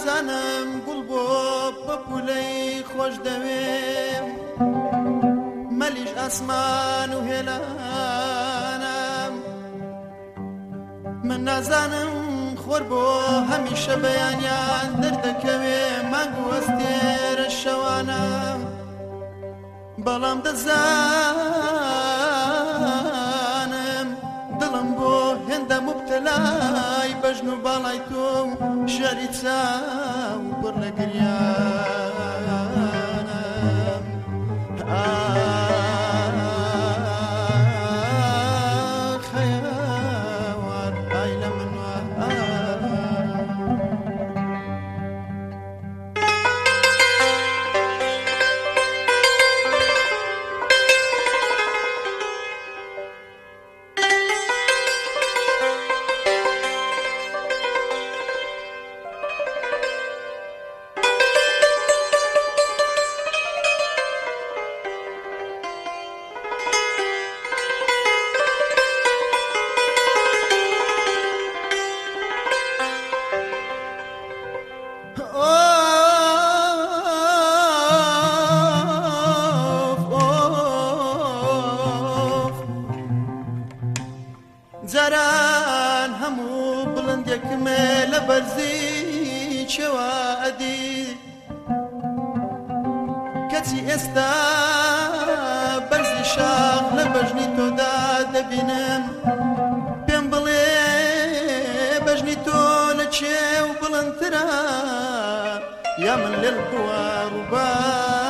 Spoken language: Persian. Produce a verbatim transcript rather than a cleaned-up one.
نازانم گوڵ بۆ بەپولەی خۆش دەوێم مەلیش ئاسمان و هێلانم من نازانم خۆر بۆ هەمیشە بەیانیان دەردەکەوێ مانگ و ئەستێرە شەوانە بەڵام دەزانم دڵم بۆ هێندە مبتەلای بەژن و باڵای تۆ شاری چاو پڕ لە گریانم خەیاوان ئای لە منوە جاران هەموو بڵندێکمێ لە بەرزی چێوە ئەدی کەچی ئێستا بەرزی شاخ لە بەژنی تۆدا دەبینم پێم بڵێ بەژنی تۆ لە چێو بڵندترە یا من لێل بووە ڕووبار